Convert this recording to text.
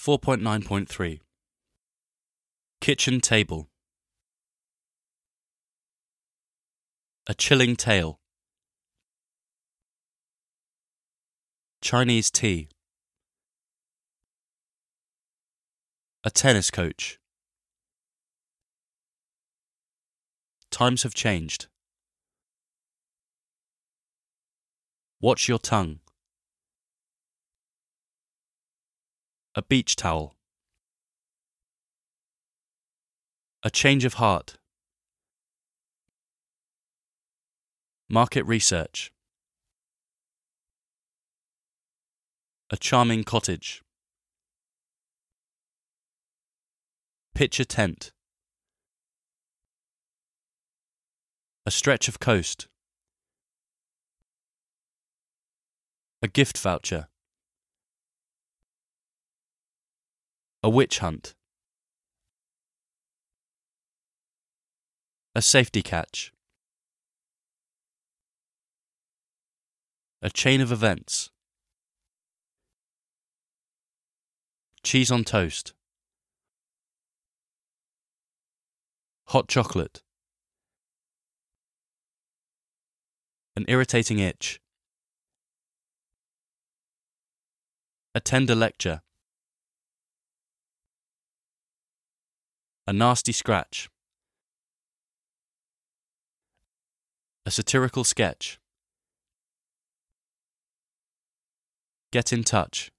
4.9.3 Kitchen table. A chilling tale. Chinese tea. A tennis coach. Times have changed. Watch your tongue. A beach towel. A change of heart. Market research. A charming cottage. Picture tent. A stretch of coast. A gift voucher. A witch hunt. A safety catch. A chain of events. Cheese on toast. Hot chocolate. An irritating itch. A tender lecture. A nasty scratch. A satirical sketch. Get in touch.